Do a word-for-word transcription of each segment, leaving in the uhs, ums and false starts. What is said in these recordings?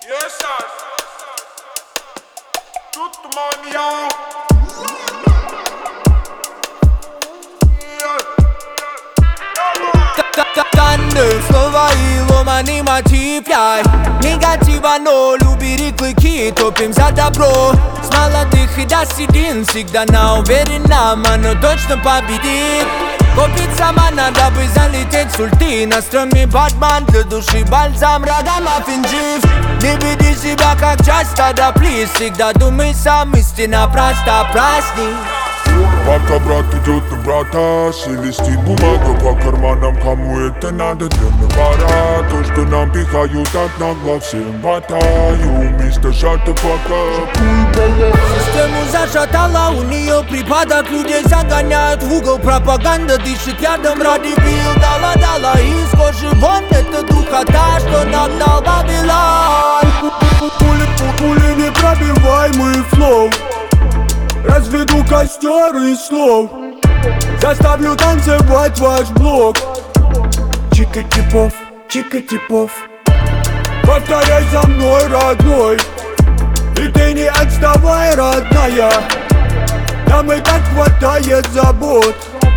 Yes, sir. Tout mon yo. Танны, слова и ломаный мотив, яй. Негатива, но любили клыки, топим за добро. С молодых и до седин, всегда на уверенном, оно точно победит. Купить сама надо бы залететь с ульты. На стреме Батман, для души бальзам, радам офенжив. Не веди себя как часть стада, плиз. Всегда думай сам, истина проста, праздник. Пока брат идет на брата, шелестит бумага по карманам. Кому это надо, для навара. То, что нам пихают от нагло, всем хватаю. Мистер Шата пока. Систему зашатала, у нее припадок. Людей загоняют в угол, пропаганда дышит ядом ради бил. Дала-дала из кожи вон, это духота, что нагнал Вавилон. Пули непробиваемый флоу. Разведу костер из слов. Заставлю танцевать ваш блок. Чика-типов, чика-типов. Повторяй за мной, родной. И ты не отставай, родная. Нам и так хватает забот.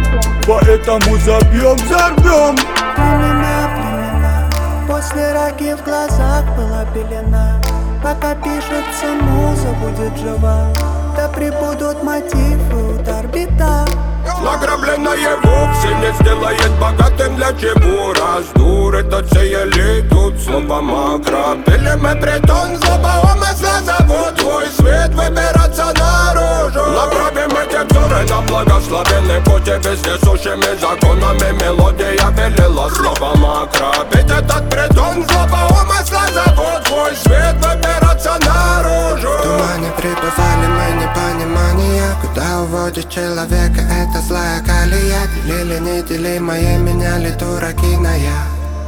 Поэтому забьем, взорвем. Племена, племена. После раки в глазах была пелена. Пока пишется муза, будет жива. Да прибудут мотивы, удар, бита. Награбленное вовсе не сделает богатым. Для чего раздур этот сей элитут словом макро. Пилим и притон, злоба умысла зовут твой свет выбираться наружу. Направим эти взоры на благословенный путь. И вездесущими законами мелодия велела слово макро. Ведь этот притон, злоба умысла зовут твой свет выбираться наружу. В тумане пребывали мы непонимания. Куда уводит человека эта злая колея? Делили неделимое, меняли дураки на я.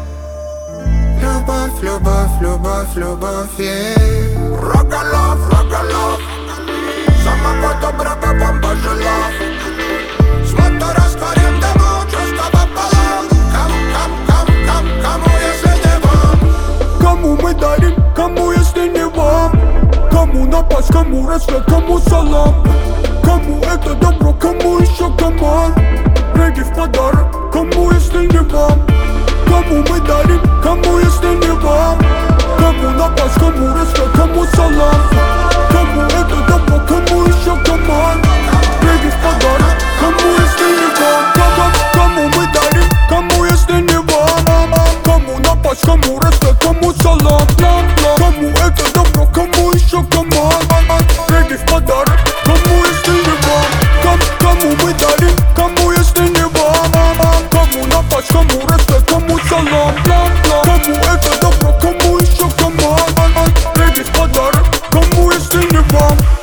Любовь, любовь, любовь, любовь, yeah. Рогалов, рогалов. Самого доброго вам пожелал. С мотора растворим дыму, чувства пополам. Кому, кому, кому, кому, кому, если не вам? Кому мы дарим, кому, если не вам? Кому напасть, кому рассвет, кому салам? Кому это добро, кому еще команд? Регги в подарок, кому, если не вам? Кому мы дарим, кому, если не вам? Кому напасть, кому рассвет, кому салам? Кому это добро, кому еще команд? Регги в подарок, кому, если не вам? Кому, кому мы дарим, кому, если не вам? Кому напасть, кому рассвет, кому салам? Кому это добро, кому еще команд? Регги в подарок, кому, если не вам? Кому мы дарим, кому, если не вам? Кому напасть, кому рассвет, кому салам? Кому это добро, кому еще команд? Регги в подарок, кому, если не вам?